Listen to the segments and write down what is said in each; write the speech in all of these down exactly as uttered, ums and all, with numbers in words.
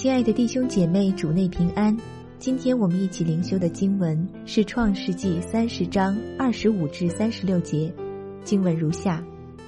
亲爱的弟兄姐妹，主内平安。今天我们一起灵修的经文是创世纪三十章二十五至三十六节，经文如下：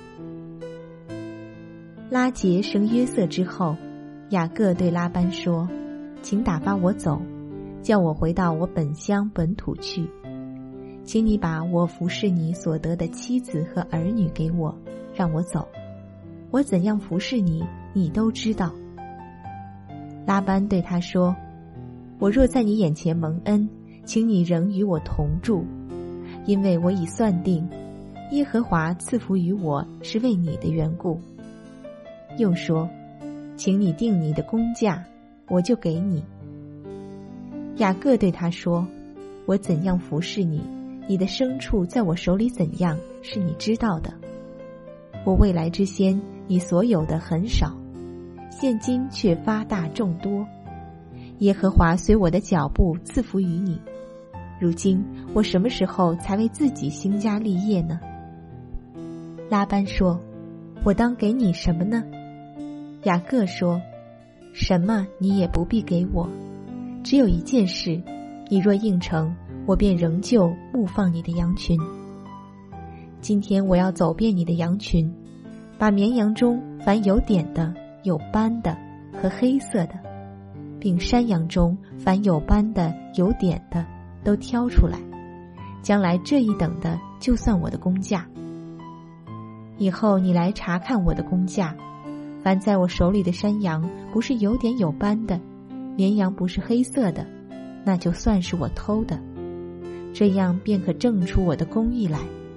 拉结生约瑟之后，雅各对拉班说，请打发我走，叫我回到我本乡本土去，请你把我服侍你所得的妻子和儿女给我，让我走，我怎样服侍你，你都知道。拉班对他说，我若在你眼前蒙恩，请你仍与我同住，因为我已算定，耶和华赐福于我是为你的缘故。又说，请你定你的工价，我就给你。雅各对他说，我怎样服侍你，你的牲畜在我手里怎样，是你知道的。我未来之先，你所有的很少，现今却发大众多。耶和华随我的脚步赐福于你，如今我什么时候才为自己兴家立业呢？拉班说，我当给你什么呢？雅各说，什么你也不必给我，只有一件事，你若应承，我便仍旧牧放你的羊群。今天我要走遍你的羊群，把绵羊中凡有点的、有斑的和黑色的，并山羊中凡有斑的、有点的都挑出来，将来这一等的就算我的工价。以后你来查看我的工价，凡在我手里的山羊不是有点有斑的，绵羊不是黑色的，那就算是我偷的，这样便可证出我的公义来。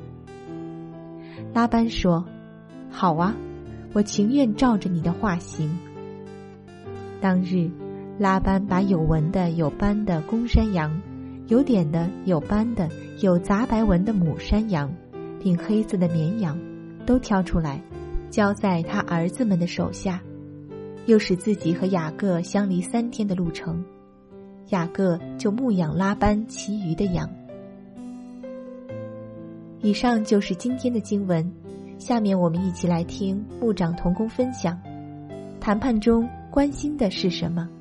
拉班说，好啊，我情愿照着你的话行。当日拉班把有纹的、有斑的公山羊，有点的、有斑的、有杂白纹的母山羊，并黑色的绵羊都挑出来，交在他儿子们的手下，又使自己和雅各相离三天的路程，雅各就牧养拉班其余的羊。以上就是今天的经文，下面我们一起来听牧长同工分享，谈判中关心的是什么？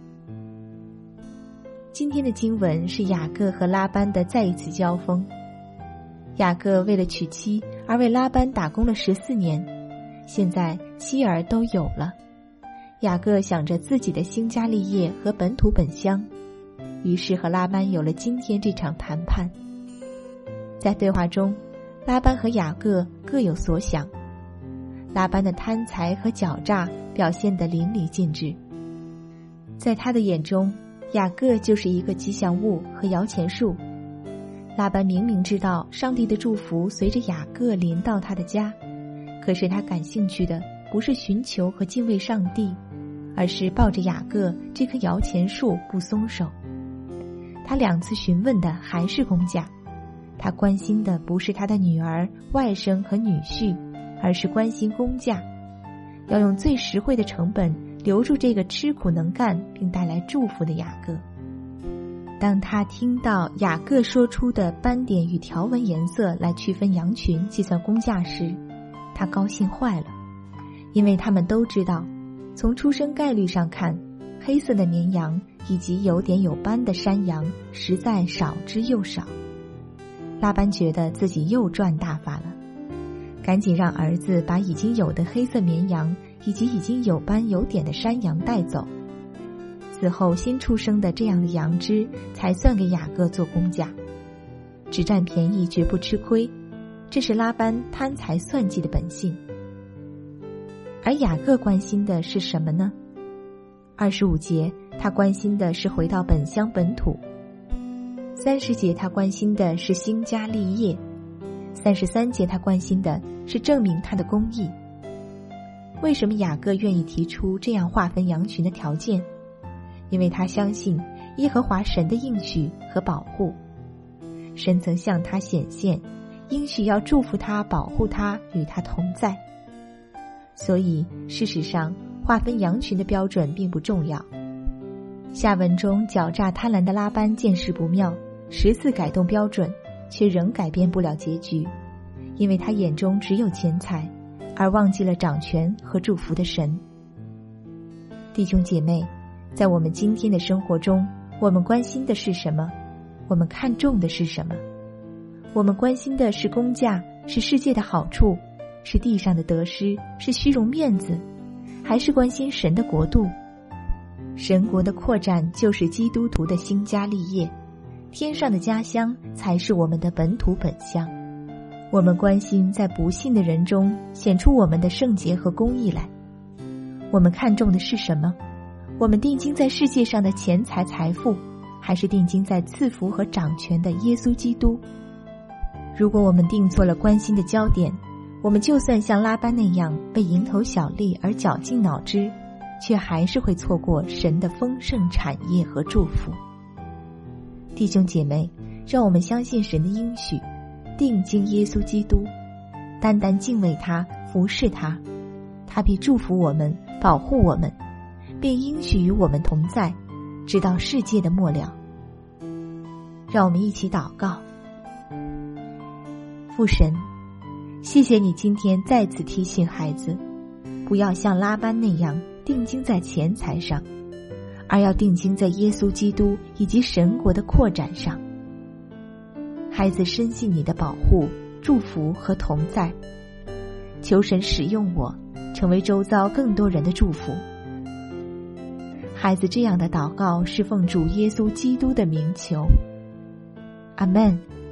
今天的经文是雅各和拉班的再一次交锋。雅各为了娶妻而为拉班打工了十四年，现在妻儿都有了，雅各想着自己的兴家立业和本土本乡，于是和拉班有了今天这场谈判。在对话中，拉班和雅各各有所想，拉班的贪财和狡诈表现得淋漓尽致。在他的眼中，雅各就是一个吉祥物和摇钱树。拉班明明知道上帝的祝福随着雅各临到他的家，可是他感兴趣的不是寻求和敬畏上帝，而是抱着雅各这棵摇钱树不松手。他两次询问的还是工价，他关心的不是他的女儿、外甥和女婿，而是关心工价，要用最实惠的成本留住这个吃苦能干并带来祝福的雅各。当他听到雅各说出的斑点与条纹颜色来区分羊群计算工价时，他高兴坏了，因为他们都知道，从出生概率上看，黑色的绵羊以及有点有斑的山羊实在少之又少。拉班觉得自己又赚大发了，赶紧让儿子把已经有的黑色绵羊以及已经有斑有点的山羊带走，此后新出生的这样的羊只才算给雅各做工价。只占便宜绝不吃亏，这是拉班贪财算计的本性。而雅各关心的是什么呢？二十五节他关心的是回到本乡本土，三十节他关心的是兴家立业，三十三节他关心的是证明他的公义。为什么雅各愿意提出这样划分羊群的条件？因为他相信耶和华神的应许和保护，神曾向他显现，应许要祝福他、保护他、与他同在。所以事实上划分羊群的标准并不重要。下文中狡诈贪婪的拉班见势不妙，十次改动标准，却仍改变不了结局，因为他眼中只有钱财，而忘记了掌权和祝福的神。弟兄姐妹， 在我们今天的生活中，我们关心的是什么？我们看重的是什么？我们关心的是工价，是世界的好处，是地上的得失，是虚荣面子，还是关心神的国度？神国的扩展就是基督徒的兴家立业，天上的家乡才是我们的本土本乡。我们关心在不幸的人中显出我们的圣洁和公义来。我们看重的是什么？我们定睛在世界上的钱财财富，还是定睛在赐福和掌权的耶稣基督？如果我们定错了关心的焦点，我们就算像拉班那样为蝇头小利而绞尽脑汁，却还是会错过神的丰盛产业和祝福。弟兄姐妹，让我们相信神的应许，定睛耶稣基督，单单敬畏他，服侍他，他必祝福我们，保护我们，并应许与我们同在，直到世界的末了。让我们一起祷告。父神，谢谢你今天再次提醒孩子，不要像拉班那样定睛在钱财上，而要定睛在耶稣基督以及神国的扩展上。孩子深信你的保护、祝福和同在，求神使用我，成为周遭更多人的祝福。孩子这样的祷告是奉主耶稣基督的名求，阿们。